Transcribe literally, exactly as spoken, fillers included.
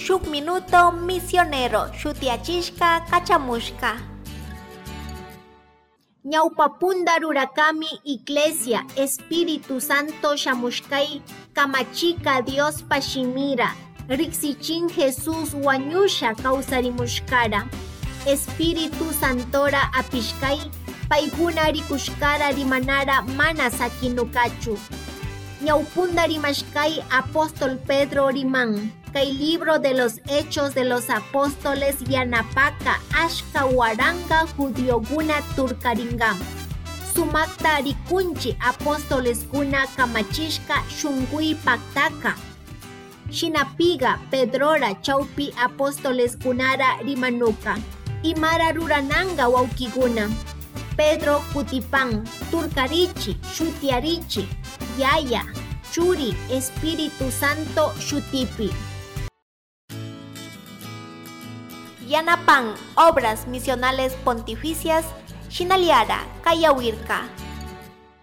shuk minuto misionero shutiachishka kachamushka. Ñawpapunda rurakami Iglesia Espíritu Santo shamushkai kamachika Dios pashimira riksichin Jesús wañusha kawsarimushkara. Espíritu Santora apishkai paykuna rikushkara rimanara mana sakinukachu. Ñawpunda rimashkai Apóstol Pedro riman. Kay libro de los Hechos de los Apóstoles yanapaka ashka waranga judioguna turkaringam. Sumakta rikunchi apóstoles kuna kamachishka shungui paktaka. Shinapiga Pedrora chaupi apóstoles kunara rimanuka. Imara rurananga waukiguna. Pedro kutipan turkarichi shutiarichi yaya churi Espíritu Santo shutipi. Yanapan Obras Misionales Pontificias Shinaliara Kayawirka.